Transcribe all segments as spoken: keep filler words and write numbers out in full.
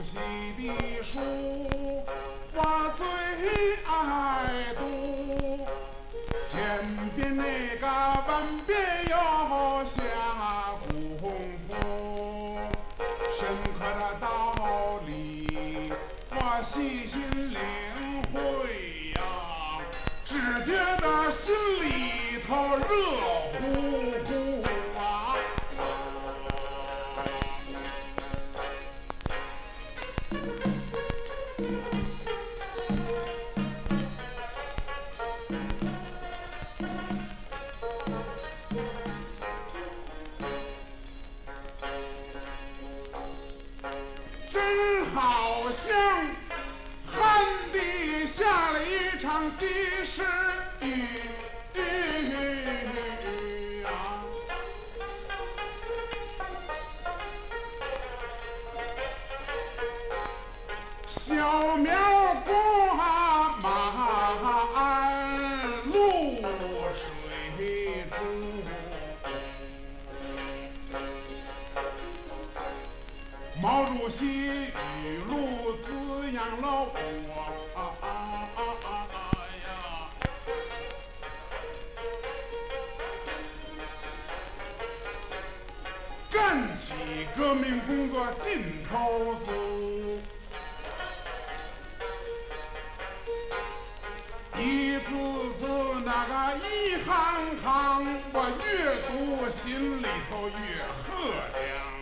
席的书，我最爱读。前边那个文笔有下功夫，深刻的道理我细心领会呀，只觉得心里头热乎乎啊。真好像旱地下了一场及时雨啊！小苗挂满露水珠。毛主席语录滋养了我呀，干起革命工作劲头足，一字字那个一行行，我越读心里头越赫亮。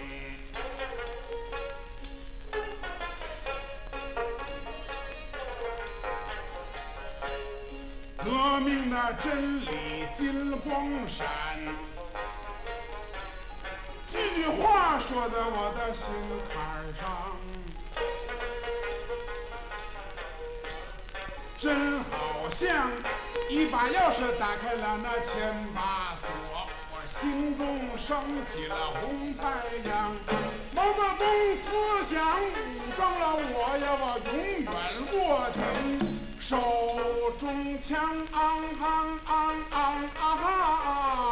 革命的真理金光闪，几句话说在我的心坎上，真好像一把钥匙打开了那千把锁，我心中升起了红太阳。毛泽东思想武装了我呀，我永远握紧手中枪，昂昂昂昂昂。